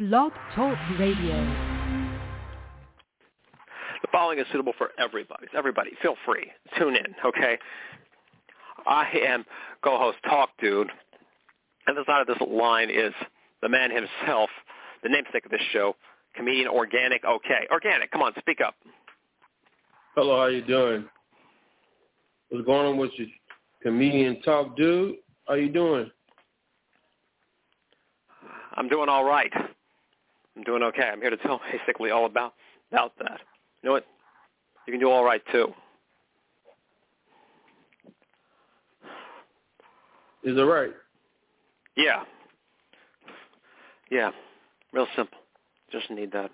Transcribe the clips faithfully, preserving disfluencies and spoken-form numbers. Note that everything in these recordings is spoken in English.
Blog Talk Radio. The following is suitable for everybody. Everybody, feel free. Tune in, okay? I am co-host Talk Dude, and the side of this line is the man himself, the namesake of this show, comedian Organic OK. Organic, come on, speak up. Hello, how you doing? What's going on with you? Comedian Talk Dude, how you doing? I'm doing all right. I'm doing okay. I'm here to tell basically all about, about that. You know what? You can do all right, too. Is it right? Yeah. Yeah. Real simple. Just need that.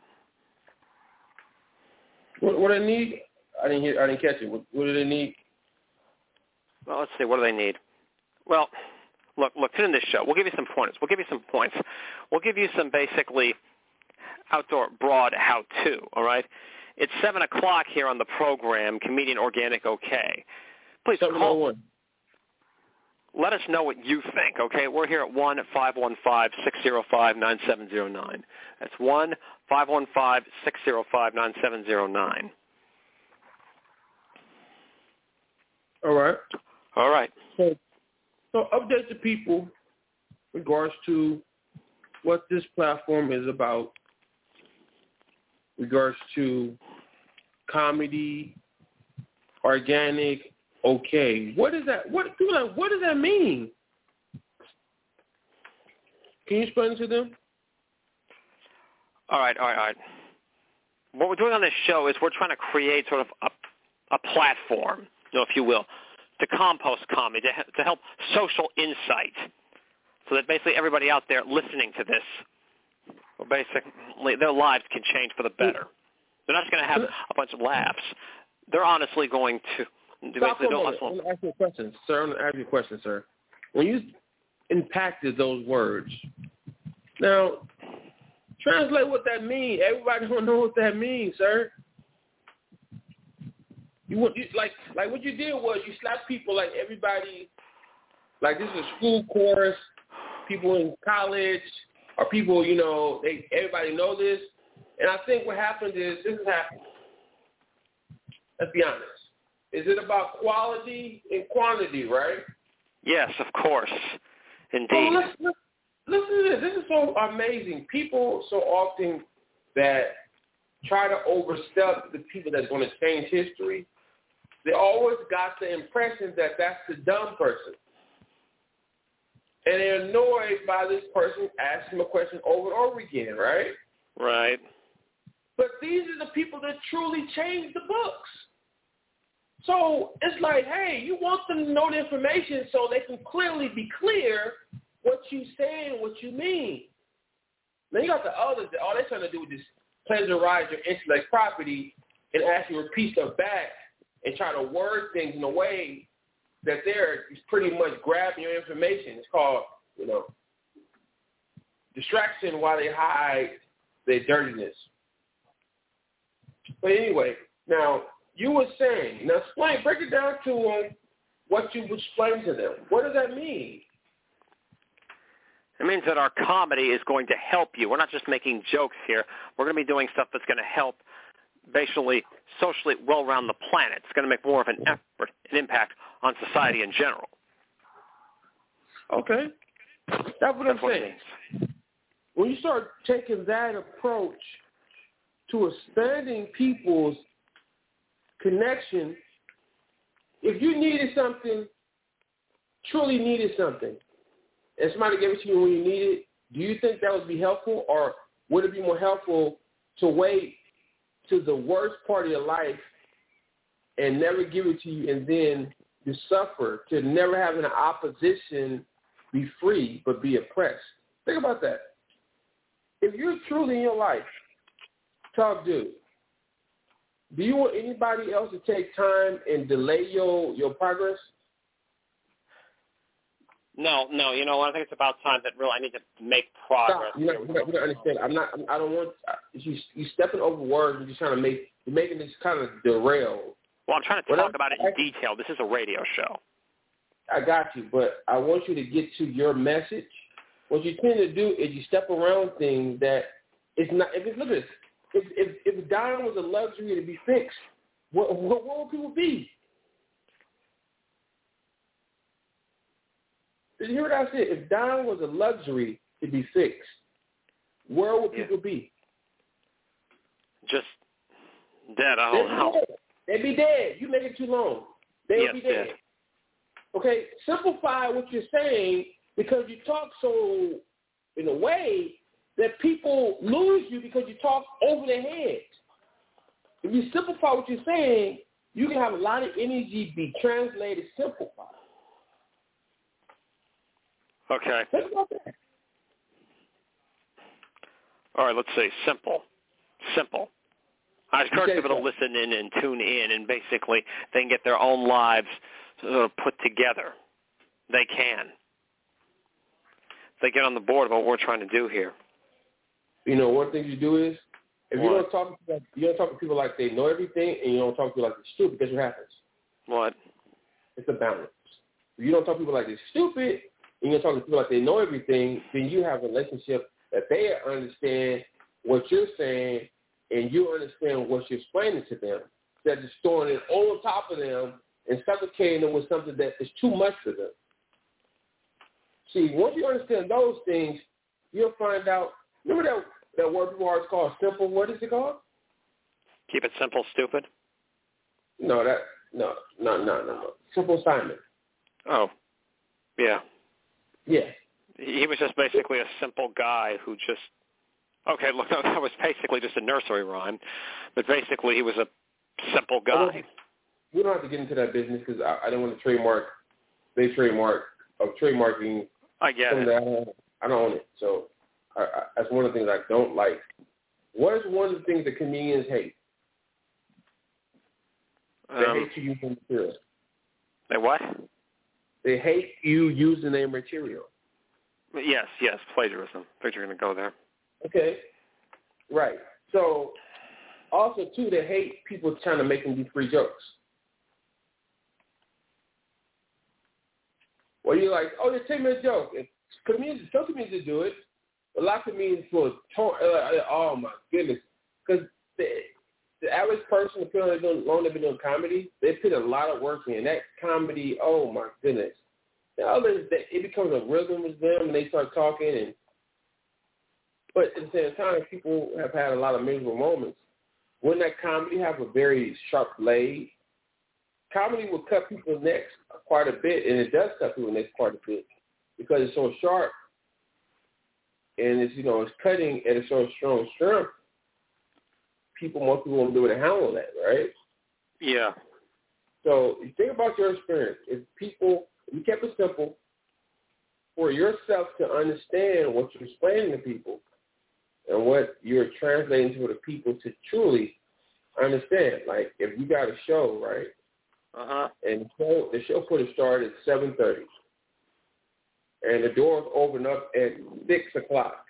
What, what do they need? I didn't hear. I didn't catch it. What, what do they need? Well, let's see. What do they need? Well, look, look. Tune in this show. We'll give you some pointers. We'll give you some points. We'll give you some basically outdoor broad how-to. All right. It's seven o'clock here on the program. Comedian Organic OK. Please call. Let us know what you think, okay? We're here at one five one five, six zero five, nine seven zero nine. That's one five one five, six zero five, nine seven zero nine. All right. All right. So, so update the people in regards to what this platform is about, regards to comedy, organic, okay. What is that? What, like, what does that mean? Can you explain to them? All right, all right, all right. What we're doing on this show is we're trying to create sort of a, a platform, you know, if you will, to compost comedy, to, to help social insight, so that basically everybody out there listening to this, well, basically their lives can change for the better. They're not just going to have a bunch of laughs. They're honestly going to Stop for a moment. I want to ask you a question, sir. I want to ask you a question, sir. When you impacted those words, now translate what that means. Everybody don't know what that means, sir. You want you, like like what you did was you slapped people like everybody, like this is a school course, people in college or people, you know, they everybody know this. And I think what happened is this is happening. Let's be honest. Is it about quality and quantity, right? Yes, of course. Indeed. Oh, listen, listen, listen to this. This is so amazing. People so often that try to overstep the people that's going to change history, they always got the impression that that's the dumb person. And they're annoyed by this person asking them a question over and over again, right? Right. But these are the people that truly change the books. So it's like, hey, you want them to know the information so they can clearly be clear what you say and what you mean. Then you got the others that all they're trying to do is just pleasurize your intellect property and actually repeat stuff back and try to word things in a way that they're pretty much grabbing your information. It's called, you know, distraction while they hide their dirtiness. But anyway, now, you were saying, now explain, break it down to them what you explained to them. What does that mean? It means that our comedy is going to help you. We're not just making jokes here. We're going to be doing stuff that's going to help basically socially well around the planet. It's going to make more of an effort, an impact on society in general. Okay. That's what that's I'm what saying. When you start taking that approach to expanding people's connection, if you needed something, truly needed something, and somebody gave it to you when you need it, do you think that would be helpful, or would it be more helpful to wait to the worst part of your life and never give it to you and then you suffer, to never have an opposition be free but be oppressed? Think about that. If you're truly in your life, Talk Dude, do you want anybody else to take time and delay your, your progress? No, no. You know, I think it's about time that really I need to make progress. Stop. You don't, you don't, you don't understand. I'm not. I don't want you. You stepping over words. You're just trying to make. You're making this kind of derail. Well, I'm trying to what talk I'm, about it in detail. This is a radio show. I got you, but I want you to get to your message. What you tend to do is you step around things that It's not. If it's look at this. If if if dying was a luxury to be fixed, what what, what would people be? Did you hear what I said? If dying was a luxury to be fixed, where would people yeah. be? Just dead. I don't They'd know. Dead. They'd be dead. You make it too long. They would yes, be dead. dead. Okay, simplify what you're saying because you talk so in a way that people lose you because you talk over their heads. If you simplify what you're saying, you can have a lot of energy be translated simplified. Okay. Think about that. All right, let's say simple. Simple. I encourage people to listen in and tune in, and basically they can get their own lives sort of put together. They can. They get on the board about what we're trying to do here. You know, one thing you do is, if what? you don't talk to you don't talk to people like they know everything, and you don't talk to people like they're stupid, guess what happens? What? It's a balance. If you don't talk to people like they're stupid, and you don't talk to people like they know everything, then you have a relationship that they understand what you're saying, and you understand what you're explaining to them. Instead of just throwing it on top of them and suffocating them with something that is too much for them. See, once you understand those things, you'll find out. Remember that that word people always call simple? What is it called? Keep it simple, stupid. No, that no, no, no, no, no. Simple Simon. Oh, yeah. Yeah. He was just basically a simple guy who just. Okay, look, that was basically just a nursery rhyme, but basically he was a simple guy. We don't have to get into that business because I, I don't want to trademark. They trademark of trademarking. I get it. That I, don't, I don't own it, so I, I, that's one of the things I don't like. What is one of the things that comedians hate? They um, hate you using material. They what? They hate you using their material. Yes, yes, plagiarism. I think you're going to go there. Okay, right. So, also, too, they hate people trying to make them do free jokes. Well, you're like, oh, just take me a joke. And comedians, some comedians do it. A lot of comedians will, uh, oh, my goodness. Because the, the average person, the people that don't long they've been doing comedy, they put a lot of work in. That comedy, oh, my goodness. The others, it becomes a rhythm with them, and they start talking and But at the same time, people have had a lot of miserable moments. Wouldn't that comedy have a very sharp blade? Comedy will cut people's necks quite a bit, and it does cut people's necks quite a bit because it's so sharp, and it's you know it's cutting at a so strong strength. People, most people won't be able to handle that, right? Yeah. So you think about your experience. If people, if you kept it simple, for yourself to understand what you're explaining to people. And what you're translating to the people to truly understand. Like, if you got a show, right? Uh-huh. And the show, the show could have started at seven thirty. And the doors open up at six o'clock.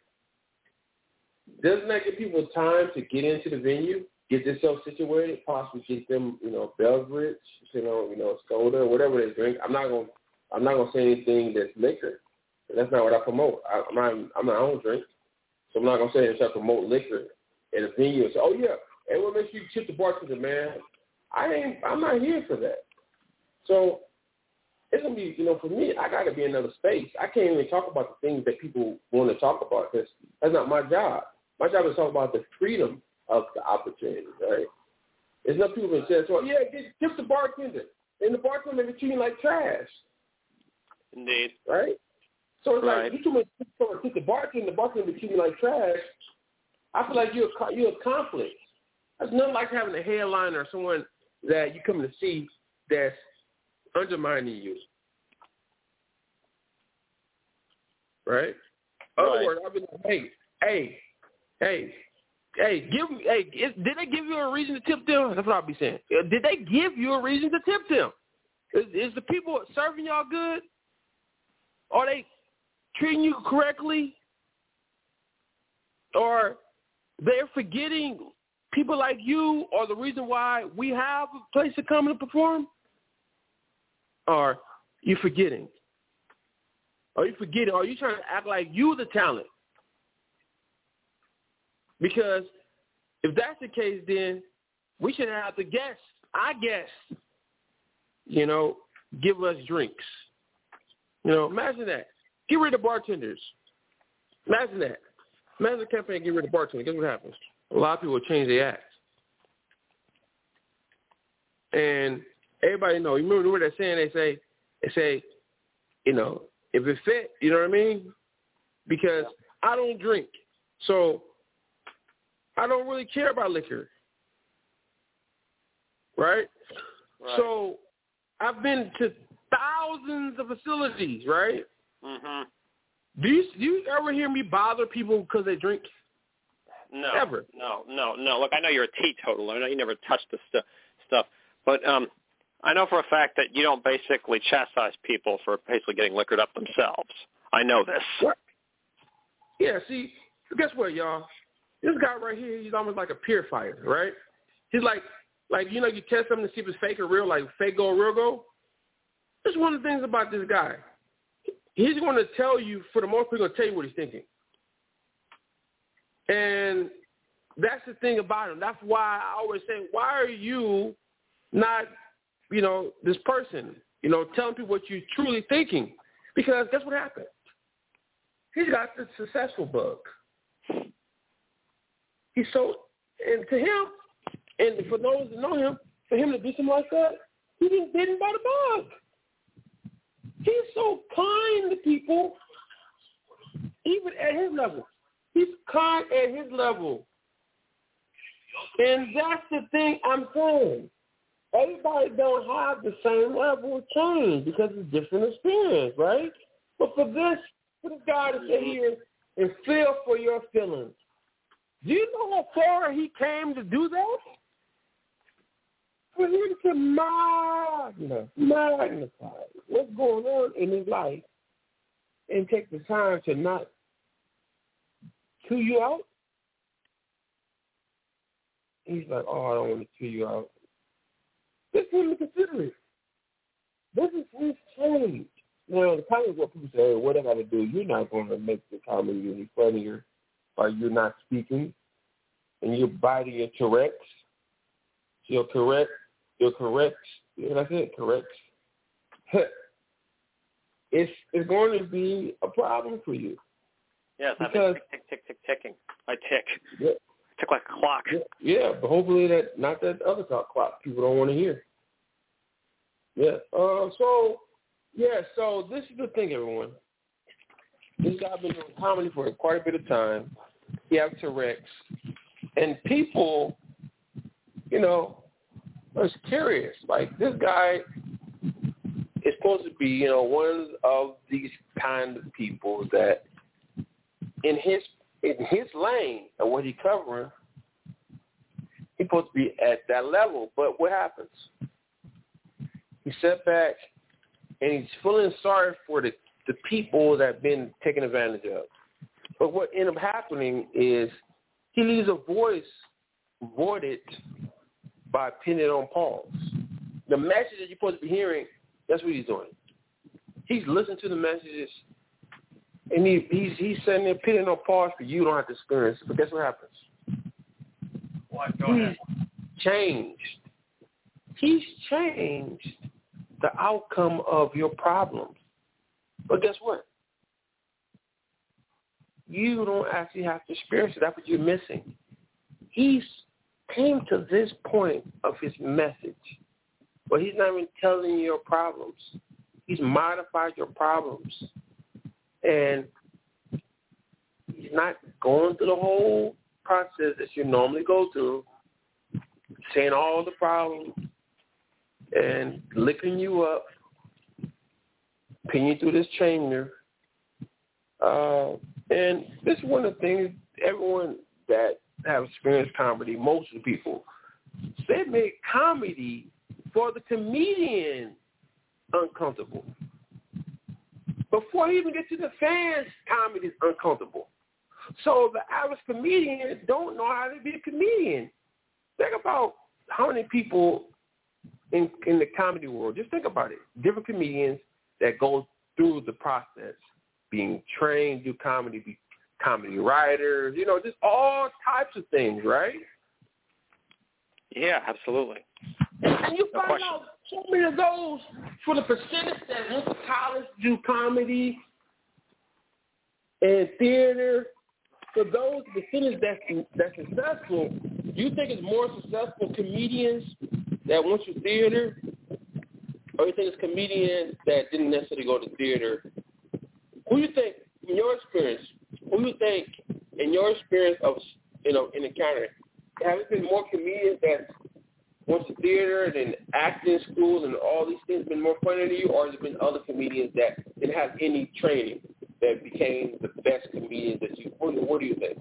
Doesn't that give people time to get into the venue, get themselves situated, possibly get them, you know, beverage, you know, you know, soda, whatever they drink? I'm not going I'm not gonna say anything that's liquor. That's not what I promote. I, I'm not, I'm not, I don't drink. So I'm not going to say that I promote liquor at a venue and say, oh, yeah, hey, well, make sure you tip the bartender, man. I ain't, I'm not here for that. So it's going to be, you know, for me, I got to be in another space. I can't even talk about the things that people want to talk about because that's not my job. My job is to talk about the freedom of the opportunity, right? There's enough people that say, well, yeah, get, tip the bartender. And the bartender may be treating like trash. Indeed. Right? So it's right. like, you too much someone tip the bartender, the bartender be treating you like trash. I feel like you're a, you're a conflict. That's nothing like having a headliner or someone that you come to see that's undermining you. Right? Other Right. words, I've been like, hey, hey, hey, hey, give me, hey, is, did they give you a reason to tip them? That's what I'll be saying. Did they give you a reason to tip them? Is, is the people serving y'all good? Are they treating you correctly? Or they're forgetting people like you are the reason why we have a place to come and perform? Or you forgetting? Are you forgetting? Are you trying to act like you the talent? Because if that's the case, then we should have the guests, I guess, you know, give us drinks. You know, imagine that. Get rid of bartenders. Imagine that. Imagine the campaign, get rid of bartenders. Guess what happens? A lot of people will change their acts. And everybody know. You remember what they're saying? They say, they say, you know, if it fit, you know what I mean? Because I don't drink, so I don't really care about liquor, right? right? So I've been to thousands of facilities, right? Mm-hmm. Do you do you ever hear me bother people because they drink? No. Ever? No, no, no. Look, I know you're a teetotaler. I know you never touch the st- stuff. But um, I know for a fact that you don't basically chastise people for basically getting liquored up themselves. I know this. What? Yeah, see, guess what, y'all? This guy right here, he's almost like a purifier, right? He's like, like you know, you test something to see if it's fake or real, like fake go, real go. That's one of the things about this guy. He's going to tell you, for the most part, he's going to tell you what he's thinking. And that's the thing about him. That's why I always say, why are you not, you know, this person, you know, telling people what you're truly thinking? Because guess what happened? He's got the successful bug. He's so, and to him, and for those that know him, for him to do something like that, he didn't bitten by the bug. He's so kind to people, even at his level. He's kind at his level. And that's the thing I'm saying. Everybody don't have the same level of change because it's different experience, right? But for this, for this guy to sit here and feel for your feelings, do you know how far he came to do that? For him to magnify, magnify what's going on in his life and take the time to not chew you out. He's like, oh, I don't want to chew you out. This is him to consider it. This is his change. Now, the kind of what people say, hey, what I got to do? You're not going to make the comedy any funnier by you not speaking and you're biting your Tourette's. You're correct. You're correct. Yeah, that's it. Correct. It's it's going to be a problem for you. Yes, I've been tick, tick, tick, tick, ticking. I tick. Yeah. Tick like a clock. Yeah, yeah, but hopefully that not that other clock people don't want to hear. Yeah. Uh, so, yeah, so this is the thing, everyone. This guy's been doing comedy for quite a bit of time. He has Tourette's. And people, you know, was curious. Like, this guy is supposed to be, you know, one of these kind of people that in his in his lane of what he's covering, he's supposed to be at that level. But what happens? He sat back and he's feeling sorry for the, the people that have been taken advantage of. But what ended up happening is he leaves a voice voided by pinning it on pause. The message that you're supposed to be hearing, that's what he's doing. He's listening to the messages, and he, he's he's sitting there pinning on pause for you. You don't have to experience it. But guess what happens? What? Go ahead. He's changed. He's changed the outcome of your problems. But guess what? You don't actually have to experience it. That's what you're missing. He's came to this point of his message, but he's not even telling you your problems. He's modified your problems. And he's not going through the whole process that you normally go through, saying all the problems and licking you up, pinning you through this chainer. Uh, and this is one of the things everyone that have experienced comedy, most of the people, they make comedy for the comedian uncomfortable. Before he even gets to the fans, comedy is uncomfortable. So the average comedian don't know how to be a comedian. Think about how many people in in the comedy world, just think about it, different comedians that go through the process, being trained to do comedy, be, comedy writers, you know, just all types of things, right? Yeah, absolutely. And, and you No find question. out so many of those, for the percentage that went to college, do comedy and theater, for those percentage that's, that's successful, you think it's more successful comedians that went to theater, or you think it's comedians that didn't necessarily go to theater? Who you think, in your experience, who you think, in your experience of, you know, in encountering, have it been more comedians that went to theater and acting school and all these things been more funny to you, or has it been other comedians that didn't have any training that became the best comedians that you, what, what do you think?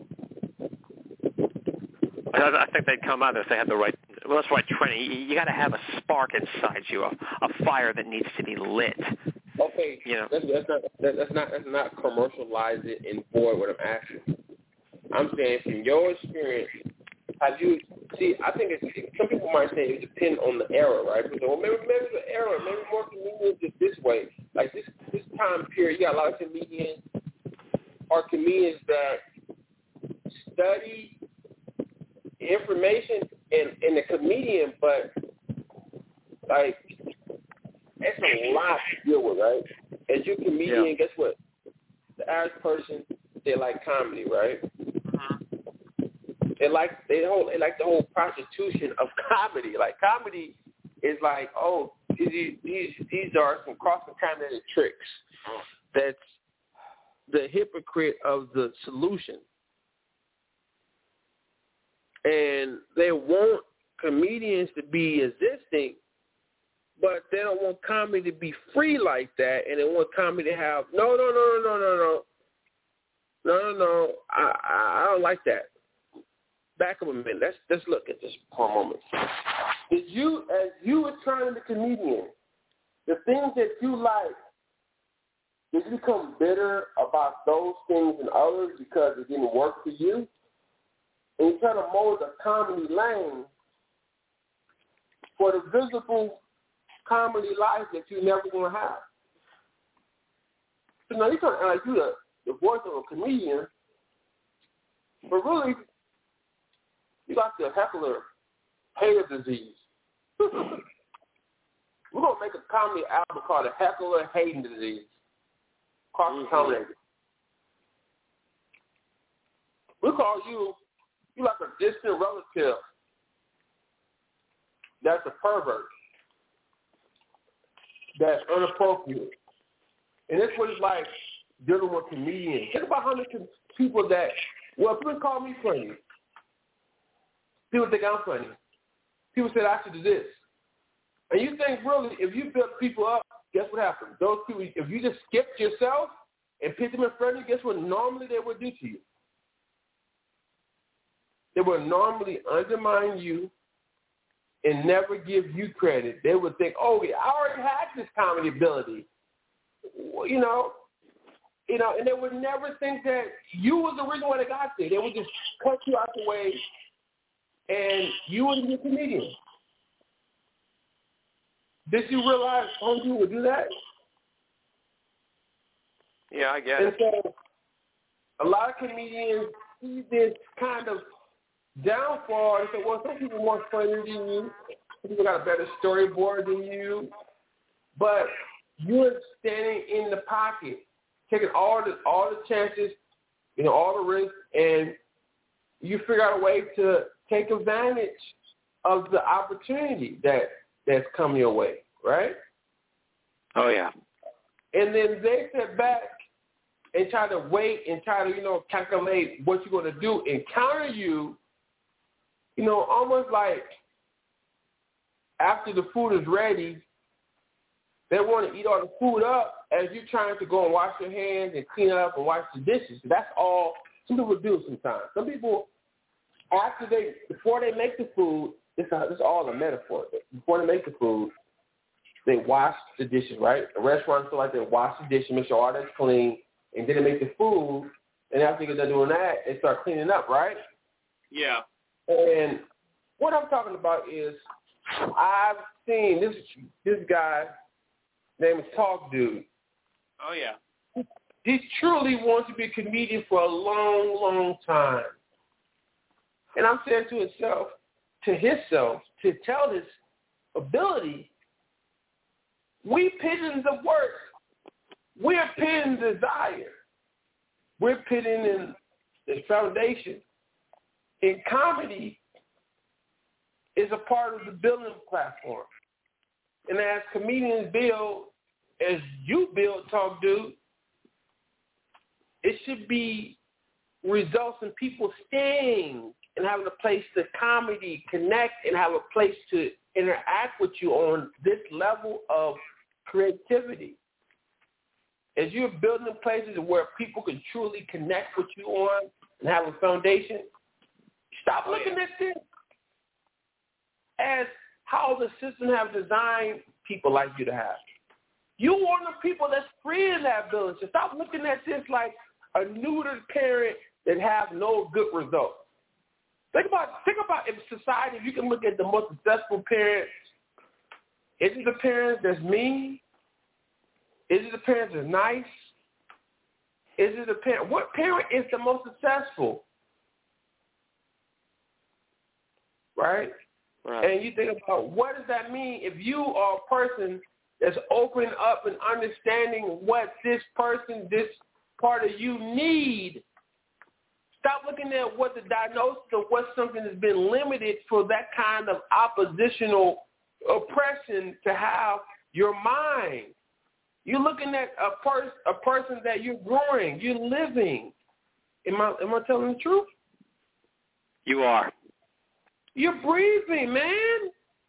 I think they'd come out if they had the right, well, that's right training. You, you got to have a spark inside you, a, a fire that needs to be lit. Okay, you know. that's, that's not that's not that's not commercialize it and void what I'm asking. I'm saying from your experience, have you see? I think it's, some people might say it depends on the era, right? Because well, maybe maybe the era, maybe more comedians just this way. Like this this time period, you got a lot of comedians or comedians that study information in in the comedian, but like that's a lot to deal with, right? As you comedian, Yeah. guess what? The average person, they like comedy, right? They like they whole they like the whole prostitution of comedy. Like comedy is like, oh, these these these are some cross contaminated tricks. That's the hypocrite of the solution. And they want comedians to be existing, but they don't want comedy to be free like that, and they want comedy to have no, no, no, no, no, no, no, no, no, no. I, I, I don't like that. Back up a minute. Let's let's look at this for a moment. Did you, as you were trying to be a comedian, the things that you like, did you become bitter about those things and others because it didn't work for you? And you try to mold a comedy lane for the visible comedy life that you're never going to have. So now you're trying to act like you're the, the voice of a comedian, but really, you got the heckler hater disease. We're going to make a comedy album called The Heckler Hating Disease. Cross-contaminated. We call you, you like a distant relative that's a pervert, that's inappropriate. And that's what it's like dealing with comedians. Think about how many people that, well, people call me funny. People think I'm funny. People said I should do this. And you think, really, if you build people up, guess what happens? Those people, if you just skipped yourself and put them in front of you, guess what normally they would do to you? They would normally undermine you and never give you credit. They would think, oh, yeah, I already had this comedy ability. You know, you know, and they would never think that you was the reason why they got there. They would just cut you out the way, and you wouldn't be a comedian. Did you realize some people would do that? Yeah, I get and it. So a lot of comedians see this kind of downfall and say, well, some people are more funny than you. Some people got a better storyboard than you. But you're standing in the pocket, taking all the all the chances, you know, all the risks, and you figure out a way to take advantage of the opportunity that that's coming your way, right? Oh, yeah. And then they sit back and try to wait and try to, you know, calculate what you're going to do and counter you, you know, almost like after the food is ready, they want to eat all the food up as you're trying to go and wash your hands and clean up and wash the dishes. That's all some people do sometimes. Some people, after they, before they make the food, it's, a, it's all a metaphor. Before they make the food, they wash the dishes, right? The restaurants feel like they wash the dishes, make sure all that's clean, and then they make the food, and after they're doing that, they start cleaning up, right? Yeah. And what I'm talking about is I've seen this this guy named Talk Dude. Oh, yeah. he truly wants to be a comedian for a long, long time. And I'm saying to himself, to himself, to tell his ability, we pitting the work. We're pitting desire. We're pitting in the foundation. In comedy is a part of the building platform. And as comedians build, as you build Talk Dude, it should be results in people staying and having a place to comedy, connect, and have a place to interact with you on this level of creativity. As you're building places where people can truly connect with you on and have a foundation, stop oh, looking yeah. at this as how the system have designed people like you to have. You want the people that's free in that village. So stop looking at this like a neutered parent that have no good results. Think about think about if society, if you can look at the most successful parents, is it the parents that's mean? Is it the parents that's nice? Is it the parent? What parent is the most successful? Right? Right. And you think about what does that mean if you are a person that's opening up and understanding what this person, this part of you need. Stop looking at what the diagnosis of what something has been limited for that kind of oppositional oppression to have your mind. You're looking at a, pers- a person that you're growing, you're living. Am I, am I telling the truth? You are. You're breathing, man.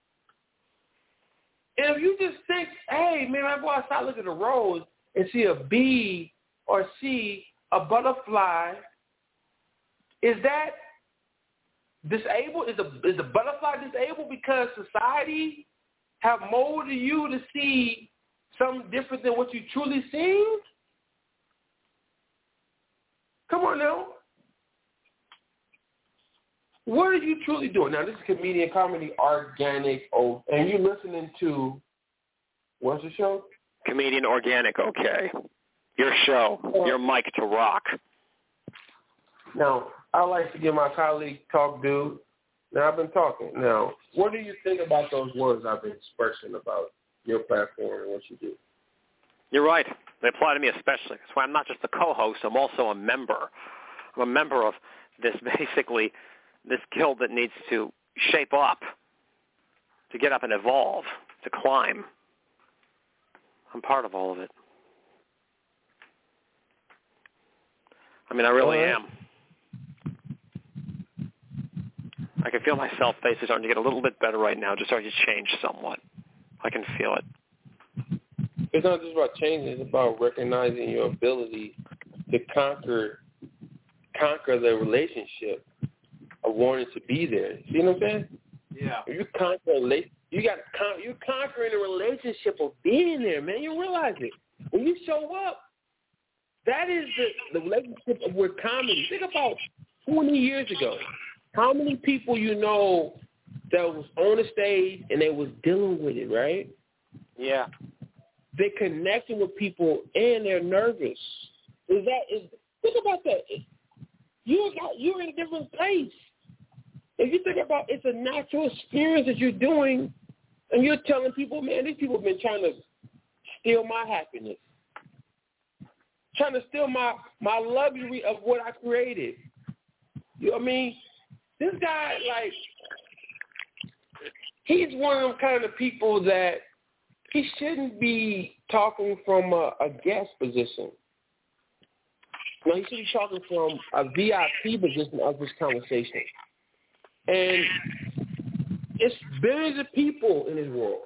And if you just think, hey, man, I go outside, look at the rose and see a bee or see a butterfly, is that disabled? Is the, is the butterfly disabled because society have molded you to see something different than what you truly seen? Come on now. What are you truly doing? Now, this is Comedian Comedy Organic, oh, and you're listening to, what's the show? Comedian Organic, okay. Your show, uh, your mic to rock. Now, I like to give my colleague Talk Dude. Now, I've been talking. Now, what do you think about those words I've been expressing about your platform and what you do? You're right. They apply to me especially. That's why I'm not just a co-host. I'm also a member. I'm a member of this basically this guild that needs to shape up, to get up and evolve, to climb. I'm part of all of it. I mean, I really am. I can feel myself basically starting to get a little bit better right now, just starting to change somewhat. I can feel it. It's not just about changing. It's about recognizing your ability to conquer conquer the relationship of wanting to be there. See what I'm saying? Yeah. If you conquer you got con- you're conquering the relationship of being there, man. You realize it when you show up. That is the, the relationship of with comedy. Think about twenty years ago. How many people you know that was on the stage and they was dealing with it, right? Yeah. They're connecting with people and they're nervous. Is that is think about that. You got you're in a different place. If you think about it's a natural experience that you're doing, and you're telling people, man, these people have been trying to steal my happiness, trying to steal my my luxury of what I created. You know what I mean? This guy, like, he's one of them kind of people that he shouldn't be talking from a, a guest position. No, he should be talking from a V I P position of this conversation. And it's billions of people in this world.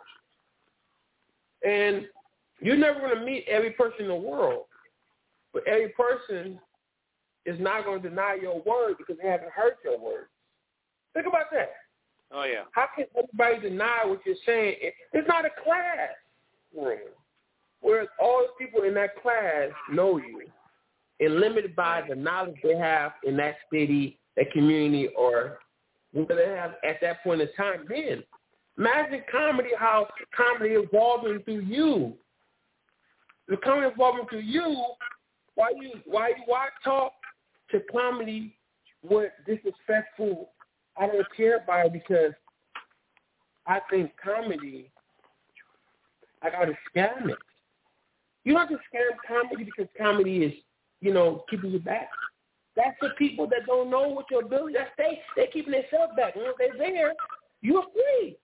And you're never going to meet every person in the world. But every person is not going to deny your word because they haven't heard your word. Think about that. Oh, yeah. How can everybody deny what you're saying? It's not a class room. Whereas all the people in that class know you and limited by the knowledge they have in that city, that community, or what they have at that point in time then. Imagine comedy, how comedy evolving through you. The comedy evolving through you Why you why why talk to comedy with disrespectful? I don't care about it because I think comedy. I gotta scam it. You don't have to scam comedy because comedy is, you know, keeping you back. That's the people that don't know what your ability. That's they they keeping themselves back. Once they're there, you're free.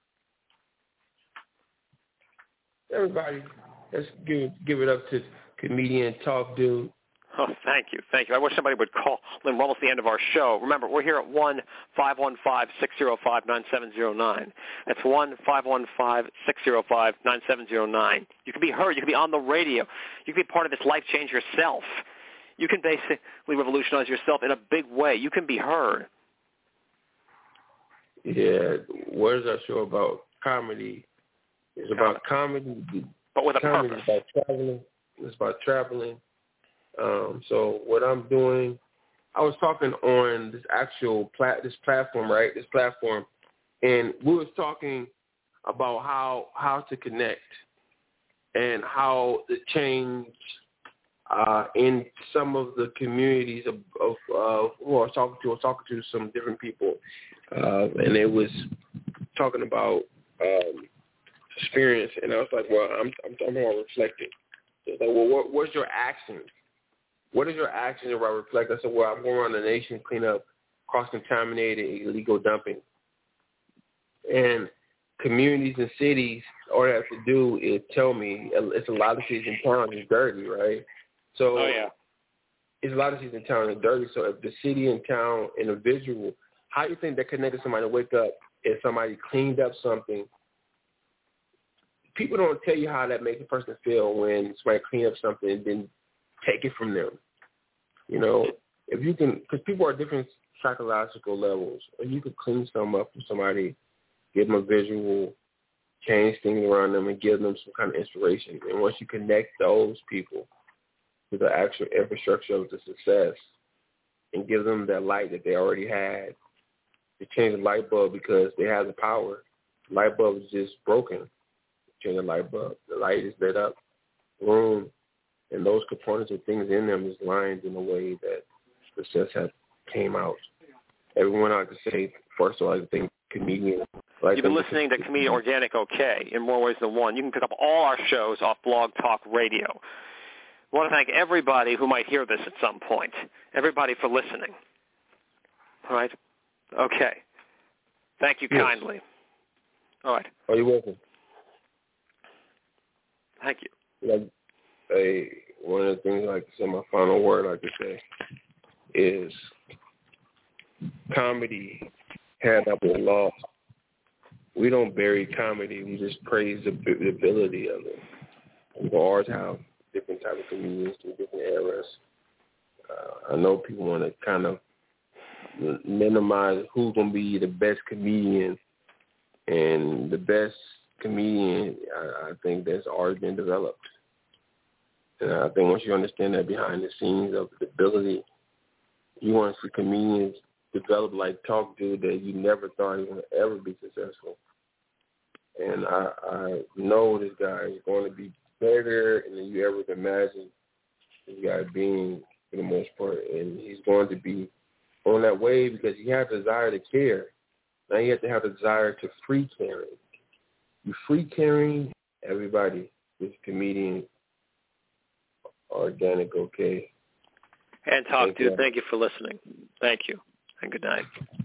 Everybody, let's give give it up to Comedian Talk Dude. Oh, thank you, thank you. I wish somebody would call. We're almost the end of our show. Remember, we're here at one five one five, six zero five, nine seven zero nine. That's one five one five, six zero five, nine seven zero nine. You can be heard. You can be on the radio. You can be part of this life change yourself. You can basically revolutionize yourself in a big way. You can be heard. Yeah, what is our show about? Comedy. It's about comedy. But with a comedy purpose. It's about traveling. It's about traveling. Um, so what I'm doing, I was talking on this actual plat, this platform, right? This platform, and we was talking about how how to connect and how the change uh, in some of the communities of, of uh, who I was talking to. I was talking to some different people, uh, and it was talking about um, experience, and I was like, well, I'm I'm, I'm more reflecting. So it's like, well, what, what's your action? What is your action if I reflect? I said, well, I'm going around the nation, clean up cross-contaminated illegal dumping. And communities and cities, all they have to do is tell me, it's a lot of cities in town is dirty, right? So oh, yeah. It's a lot of cities in town are dirty. So if the city and town individual, how do you think that connected somebody to wake up if somebody cleaned up something? People don't tell you how that makes a person feel when somebody clean up something and then take it from them. You know, if you can, because people are different psychological levels. If you could clean something up for somebody, give them a visual, change things around them, and give them some kind of inspiration. And once you connect those people to the actual infrastructure of the success and give them that light that they already had, to change the light bulb because they have the power. The light bulb is just broken. Change the light bulb. The light is lit up. Room. And those components and things in them is lined in a way that success has came out. Everyone, I could say, first of all, I think comedian. Like You've been listening to Comedian Organic OK in more ways than one. You can pick up all our shows off Blog Talk Radio. I want to thank everybody who might hear this at some point, everybody for listening. All right? Okay. Thank you yes. kindly. All right. Oh, you're welcome. Thank you. Like, Hey, one of the things I like to say, my final word I like to say, is comedy had not been lost. We don't bury comedy. We just praise the, the ability of it. We will always have different types of comedians in different eras. Uh, I know people want to kind of minimize who's going to be the best comedian, and the best comedian, I, I think that's already been developed. And I think once you understand that behind the scenes of the ability, you want to see comedians develop like Talk Dude that you never thought he would ever be successful. And I, I know this guy is going to be better than you ever could imagine this guy being for the most part. And he's going to be on that way because he has a desire to care. Now you have to have a desire to free caring. You free caring, everybody, this comedian, Organic OK. And Talk Dude, thank you for listening. Thank you, and good night.